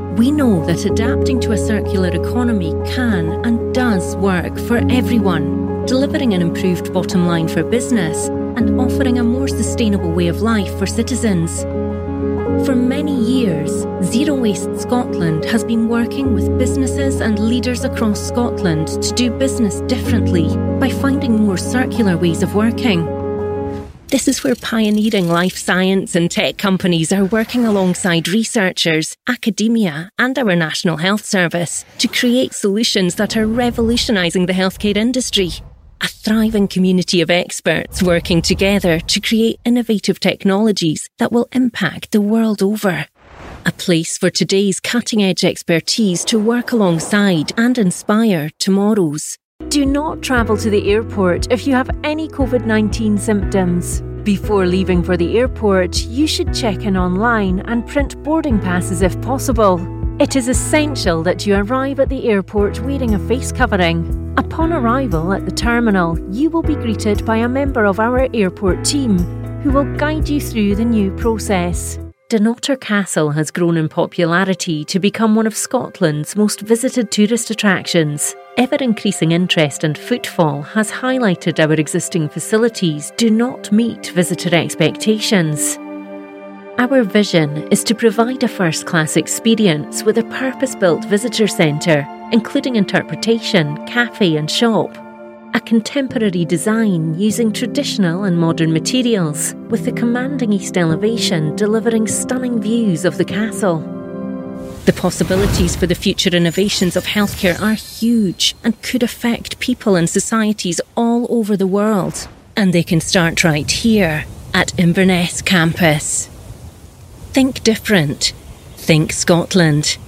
We know that adapting to a circular economy can and does work for everyone, delivering an improved bottom line for business and offering a more sustainable way of life for citizens. For many years, Zero Waste Scotland has been working with businesses and leaders across Scotland to do business differently by finding more circular ways of working. This is where pioneering life science and tech companies are working alongside researchers, academia, and our National Health Service to create solutions that are revolutionising the healthcare industry. A thriving community of experts working together to create innovative technologies that will impact the world over. A place for today's cutting-edge expertise to work alongside and inspire tomorrow's. Do not travel to the airport if you have any COVID-19 symptoms. Before leaving for the airport, you should check in online and print boarding passes if possible. It is essential that you arrive at the airport wearing a face covering. Upon arrival at the terminal, you will be greeted by a member of our airport team who will guide you through the new process. Dunnottar Castle has grown in popularity to become one of Scotland's most visited tourist attractions. Ever-increasing interest and footfall has highlighted our existing facilities do not meet visitor expectations. Our vision is to provide a first-class experience with a purpose-built visitor centre, including interpretation, cafe and shop. A contemporary design using traditional and modern materials, with the commanding east elevation delivering stunning views of the castle. The possibilities for the future innovations of healthcare are huge and could affect people and societies all over the world. And they can start right here at Inverness campus. Think different. Think Scotland.